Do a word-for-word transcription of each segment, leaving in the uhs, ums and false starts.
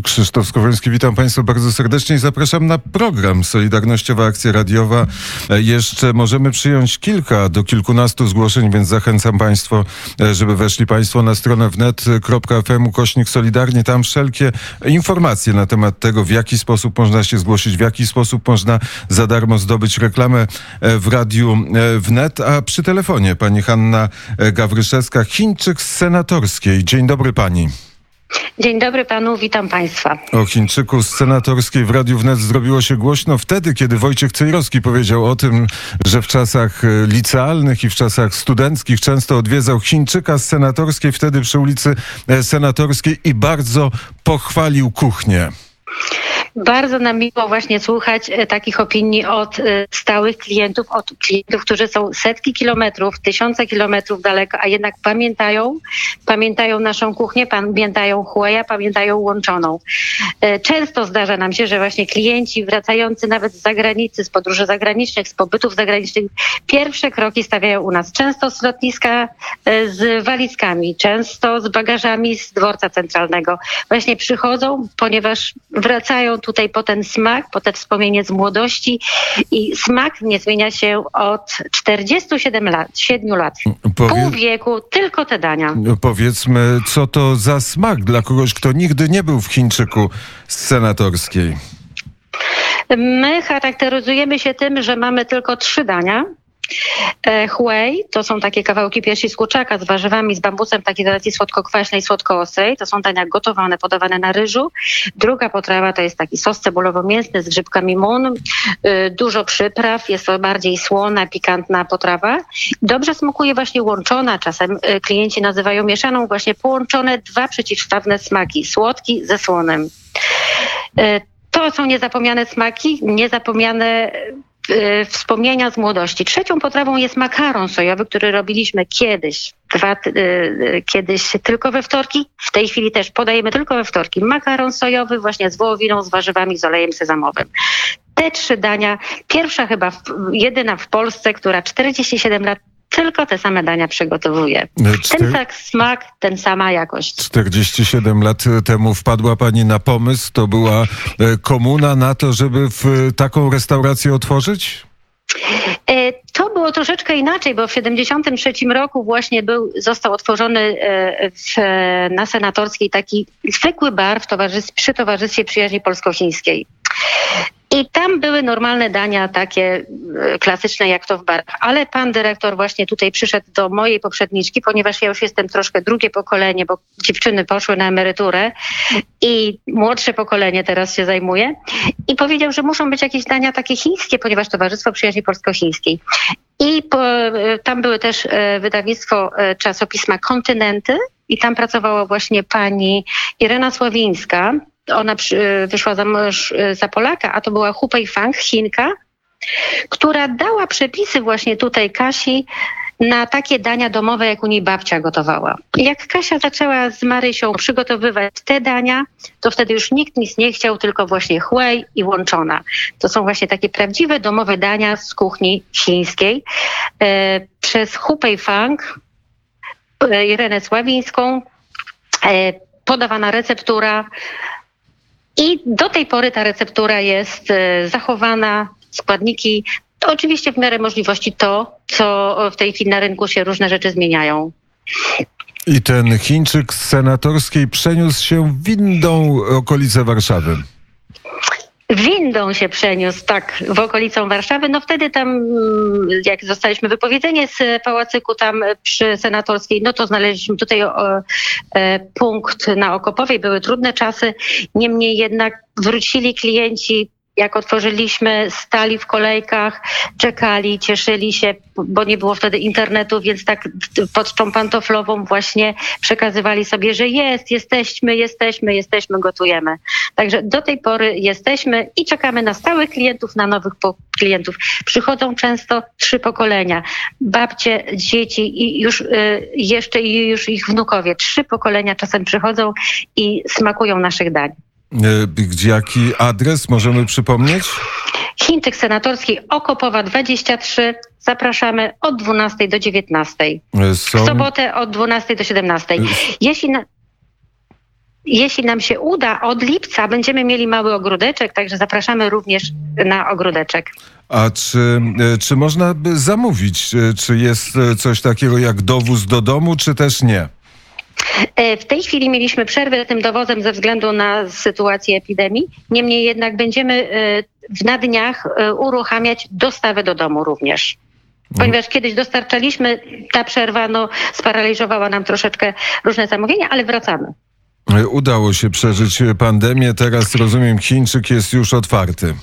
Krzysztof Skowroński, witam Państwa bardzo serdecznie i zapraszam na program Solidarnościowa Akcja Radiowa. Jeszcze możemy przyjąć kilka do kilkunastu zgłoszeń, więc zachęcam Państwa, żeby weszli Państwo na stronę wnet kropka f m ukośnik solidarnie. Tam wszelkie informacje na temat tego, w jaki sposób można się zgłosić, w jaki sposób można za darmo zdobyć reklamę w Radiu Wnet. A przy telefonie pani Hanna Gawryszewska, Chińczyk z Senatorskiej. Dzień dobry pani. Dzień dobry panu, witam państwa. O Chińczyku z Senatorskiej w Radiu Wnet zrobiło się głośno wtedy, kiedy Wojciech Cejrowski powiedział o tym, że w czasach licealnych i w czasach studenckich często odwiedzał Chińczyka z Senatorskiej, wtedy przy ulicy Senatorskiej, i bardzo pochwalił kuchnię. Bardzo nam miło właśnie słuchać e, takich opinii od e, stałych klientów, od klientów, którzy są setki kilometrów, tysiące kilometrów daleko, a jednak pamiętają, pamiętają naszą kuchnię, pamiętają Hueya, pamiętają Łączoną. E, często zdarza nam się, że właśnie klienci wracający nawet z zagranicy, z podróży zagranicznych, z pobytów zagranicznych, pierwsze kroki stawiają u nas. Często z lotniska e, z walizkami, często z bagażami z dworca centralnego. Właśnie przychodzą, ponieważ wracają tutaj po ten smak, po te wspomnienie z młodości, i smak nie zmienia się od czterdziestu siedmiu lat, siedmiu lat. Powie... Pół wieku, tylko te dania. Powiedzmy, co to za smak dla kogoś, kto nigdy nie był w Chińczyku z Senatorskiej? My charakteryzujemy się tym, że mamy tylko trzy dania. Huey to są takie kawałki piersi z kurczaka z warzywami, z bambusem, takiej relacji słodko-kwaśnej, słodko-ostrej. To są dania gotowane, podawane na ryżu. Druga potrawa to jest taki sos cebulowo-mięsny z grzybkami mun. Dużo przypraw, jest to bardziej słona, pikantna potrawa. Dobrze smakuje właśnie łączona, czasem klienci nazywają mieszaną, właśnie połączone dwa przeciwstawne smaki, słodki ze słonym. To są niezapomniane smaki, niezapomniane wspomnienia z młodości. Trzecią potrawą jest makaron sojowy, który robiliśmy kiedyś, dwa, y, kiedyś tylko we wtorki. W tej chwili też podajemy tylko we wtorki. Makaron sojowy właśnie z wołowiną, z warzywami, z olejem sezamowym. Te trzy dania, pierwsza chyba w, jedyna w Polsce, która czterdzieści siedem lat tylko te same dania przygotowuje. Czter... Ten sam smak, ten sama jakość. czterdzieści siedem lat temu wpadła pani na pomysł, to była komuna na to, żeby w taką restaurację otworzyć? To było troszeczkę inaczej, bo w siedemdziesiątym trzecim roku właśnie był, został otworzony w, na Senatorskiej taki zwykły bar w towarzystwie, przy Towarzystwie Przyjaźni Polsko-Chińskiej. I tam były normalne dania takie klasyczne, jak to w barach. Ale pan dyrektor właśnie tutaj przyszedł do mojej poprzedniczki, ponieważ ja już jestem troszkę drugie pokolenie, bo dziewczyny poszły na emeryturę i młodsze pokolenie teraz się zajmuje. I powiedział, że muszą być jakieś dania takie chińskie, ponieważ Towarzystwo Przyjaźni Polsko-Chińskiej. I po, tam były też wydawnictwo czasopisma Kontynenty i tam pracowała właśnie pani Irena Sławińska. Ona przy, wyszła za mąż za Polaka, a to była Hupei Fang, Chinka, która dała przepisy właśnie tutaj Kasi na takie dania domowe, jak u niej babcia gotowała. Jak Kasia zaczęła z Marysią przygotowywać te dania, to wtedy już nikt nic nie chciał, tylko właśnie Huey i Łączona. To są właśnie takie prawdziwe domowe dania z kuchni chińskiej. E, przez Hupei Fang, e, Irenę Sławińską, e, podawana receptura. I do tej pory ta receptura jest e, zachowana, składniki, to oczywiście w miarę możliwości to, co w tej chwili na rynku się różne rzeczy zmieniają. I ten Chińczyk z Senatorskiej przeniósł się windą okolice Warszawy. Windą się przeniósł, tak, w okolicę Warszawy. No wtedy tam, jak zostaliśmy wypowiedzeni z pałacyku tam przy Senatorskiej, no to znaleźliśmy tutaj o, e, punkt na Okopowej. Były trudne czasy, niemniej jednak wrócili klienci. Jak otworzyliśmy, stali w kolejkach, czekali, cieszyli się, bo nie było wtedy internetu, więc tak pod tą pantoflową właśnie przekazywali sobie, że jest, jesteśmy, jesteśmy, jesteśmy, gotujemy. Także do tej pory jesteśmy i czekamy na stałych klientów, na nowych klientów. Przychodzą często trzy pokolenia. Babcie, dzieci i już y, jeszcze i już ich wnukowie. Trzy pokolenia czasem przychodzą i smakują naszych dań. Gdzie, jaki adres możemy przypomnieć? Chińczyk Senatorski, Okopowa dwadzieścia trzy. Zapraszamy od dwunastej do dziewiętnastej. Są... W sobotę od dwunastej do siedemnastej. Jeśli na... jeśli nam się uda, od lipca będziemy mieli mały ogródeczek, także zapraszamy również na ogródeczek. A czy, czy można by zamówić? Czy jest coś takiego jak dowóz do domu, czy też nie? W tej chwili mieliśmy przerwę z tym dowozem ze względu na sytuację epidemii. Niemniej jednak będziemy na dniach uruchamiać dostawę do domu również. Ponieważ kiedyś dostarczaliśmy, ta przerwa no, sparaliżowała nam troszeczkę różne zamówienia, ale wracamy. Udało się przeżyć pandemię. Teraz rozumiem, Chińczyk jest już otwarty.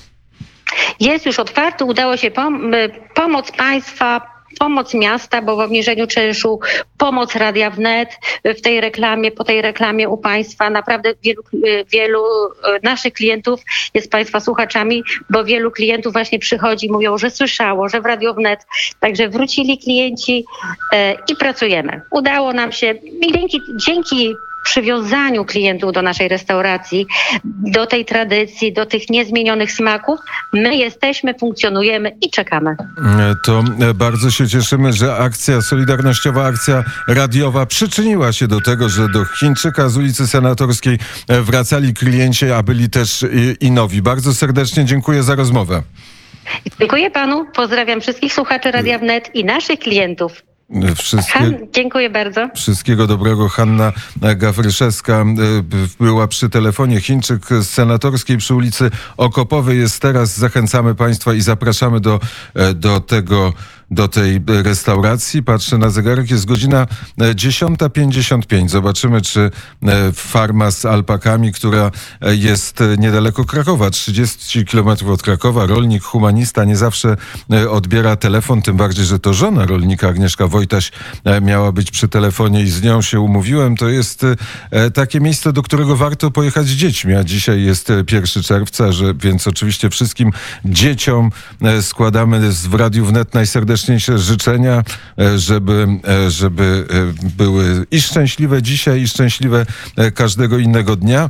Jest już otwarty. Udało się pom- pomoc państwa, pomoc miasta, bo w obniżeniu czynszu, pomoc Radia Wnet w tej reklamie, po tej reklamie u państwa. Naprawdę wielu, wielu naszych klientów jest państwa słuchaczami, bo wielu klientów właśnie przychodzi, mówią, że słyszało, że w Radio Wnet. Także wrócili klienci e, i pracujemy. Udało nam się i dzięki, dzięki przywiązaniu klientów do naszej restauracji, do tej tradycji, do tych niezmienionych smaków, my jesteśmy, funkcjonujemy i czekamy. To bardzo się cieszymy, że akcja, solidarnościowa akcja radiowa przyczyniła się do tego, że do Chińczyka z ulicy Senatorskiej wracali klienci, a byli też i, i nowi. Bardzo serdecznie dziękuję za rozmowę. Dziękuję panu, pozdrawiam wszystkich słuchaczy Radia Wnet i naszych klientów. Wszystkie, Han, dziękuję bardzo. Wszystkiego dobrego. Hanna Gawryszewska była przy telefonie. Chińczyk z Senatorskiej przy ulicy Okopowej jest teraz. Zachęcamy państwa i zapraszamy do, do tego, do tej restauracji. Patrzę na zegarek, jest godzina dziesiąta pięćdziesiąt pięć. Zobaczymy, czy farma z alpakami, która jest niedaleko Krakowa, trzydzieści kilometrów od Krakowa, rolnik, humanista, nie zawsze odbiera telefon, tym bardziej, że to żona rolnika Agnieszka Wojtaś miała być przy telefonie i z nią się umówiłem. To jest takie miejsce, do którego warto pojechać z dziećmi, a dzisiaj jest pierwszego czerwca, że, więc oczywiście wszystkim dzieciom składamy w Radiu Wnet najserdeczniejsze życzenia, żeby, żeby były i szczęśliwe dzisiaj, i szczęśliwe każdego innego dnia.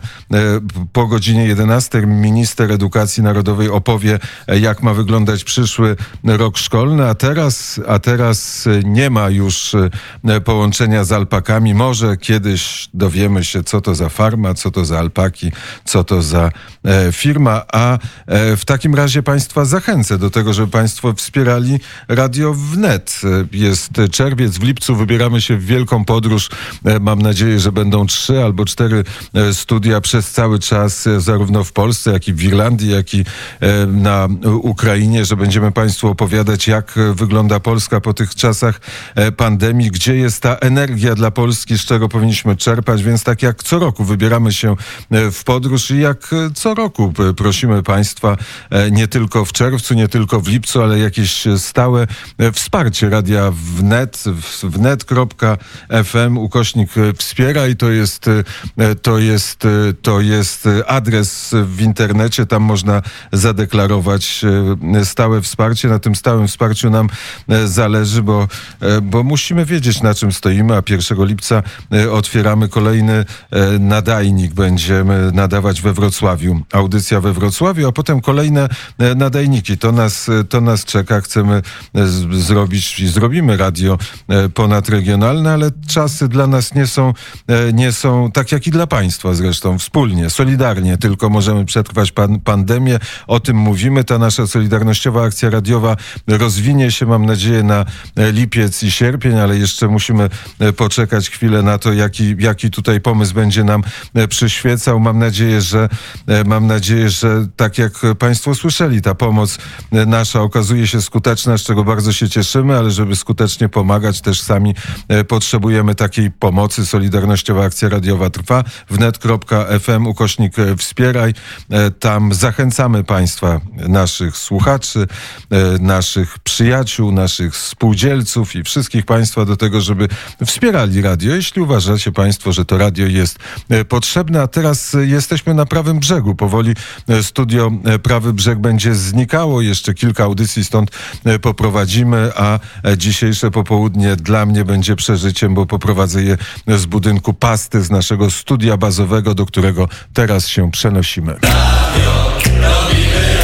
Po godzinie jedenastej minister edukacji narodowej opowie, jak ma wyglądać przyszły rok szkolny, a teraz, a teraz nie ma już połączenia z alpakami. Może kiedyś dowiemy się, co to za farma, co to za alpaki, co to za firma, a w takim razie państwa zachęcę do tego, żeby państwo wspierali Radio Wnet. Jest czerwiec, w lipcu wybieramy się w wielką podróż. Mam nadzieję, że będą trzy albo cztery studia przez cały czas, zarówno w Polsce, jak i w Irlandii, jak i na Ukrainie, że będziemy państwu opowiadać, jak wygląda Polska po tych czasach pandemii, gdzie jest ta energia dla Polski, z czego powinniśmy czerpać, więc tak jak co roku wybieramy się w podróż i jak co roku prosimy państwa, nie tylko w czerwcu, nie tylko w lipcu, ale jakieś stałe wsparcie Radia Wnet, wnet kropka f m ukośnik wspiera i to jest, to jest, to jest adres w internecie, tam można zadeklarować stałe wsparcie. Na tym stałym wsparciu nam zależy, bo, bo musimy wiedzieć, na czym stoimy, a pierwszego lipca otwieramy kolejny nadajnik. Będziemy nadawać we Wrocławiu. Audycja we Wrocławiu, a potem kolejne nadajniki. To nas, to nas czeka. Chcemy z, zrobić i zrobimy radio ponadregionalne, ale czasy dla nas nie są, nie są tak jak i dla państwa zresztą. Wspólnie, solidarnie tylko możemy przetrwać pan, pandemię. O tym mówimy. Ta nasza solidarnościowa akcja radiowa rozwinie się, mam nadzieję, na lipiec i sierpień, ale jeszcze musimy poczekać chwilę na to, jaki, jaki tutaj pomysł będzie nam przyświecał. Mam nadzieję, że mam nadzieję, że tak jak państwo słyszeli, ta pomoc nasza okazuje się skuteczna, z czego bardzo się cieszymy, ale żeby skutecznie pomagać, też sami potrzebujemy takiej pomocy. Solidarnościowa akcja radiowa trwa. wnet kropka f m ukośnik wspieraj. Tam zachęcamy państwa, naszych słuchaczy, naszych przyjaciół, naszych spółdzielców i wszystkich państwa do tego, żeby wspierali radio, jeśli uważacie państwo, że to radio jest potrzebne. A teraz jesteśmy na prawym brzegu. Powoli studio Prawy Brzeg będzie znikało. Jeszcze kilka audycji stąd poprowadzimy, a dzisiejsze popołudnie dla mnie będzie przeżyciem, bo poprowadzę je z budynku Pasty, z naszego studia bazowego, do którego teraz się przenosimy. Radio, robimy